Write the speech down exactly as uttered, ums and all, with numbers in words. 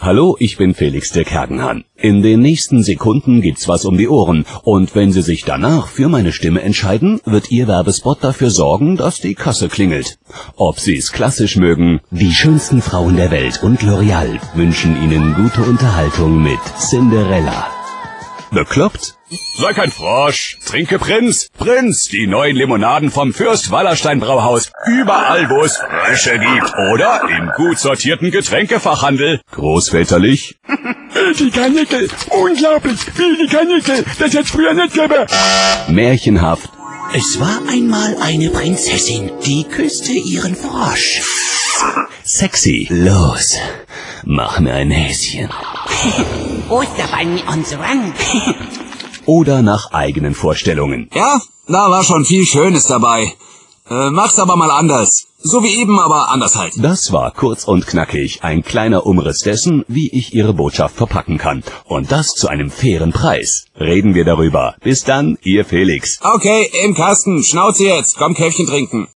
Hallo, ich bin Felix der Kergenhahn. In den nächsten Sekunden gibt's was um die Ohren. Und wenn Sie sich danach für meine Stimme entscheiden, wird Ihr Werbespot dafür sorgen, dass die Kasse klingelt. Ob Sie es klassisch mögen, die schönsten Frauen der Welt und L'Oreal wünschen Ihnen gute Unterhaltung mit Cinderella. Bekloppt? Sei kein Frosch, trinke Prinz. Prinz, die neuen Limonaden vom Fürst Wallerstein Brauhaus. Überall, wo es Frösche gibt. Oder im gut sortierten Getränkefachhandel. Großväterlich? Die Karnickel, unglaublich, wie die Karnickel, das hätte früher nicht gegeben. Märchenhaft? Es war einmal eine Prinzessin, die küsste ihren Frosch. Sexy? Los, mach mir ein Häschen. Osterball on the run. Oder nach eigenen Vorstellungen. Ja, da war schon viel Schönes dabei. Äh, mach's aber mal anders. So wie eben, aber anders halt. Das war kurz und knackig, ein kleiner Umriss dessen, wie ich Ihre Botschaft verpacken kann. Und das zu einem fairen Preis. Reden wir darüber. Bis dann, Ihr Felix. Okay, im Kasten. Schnauze jetzt. Komm, Käffchen trinken.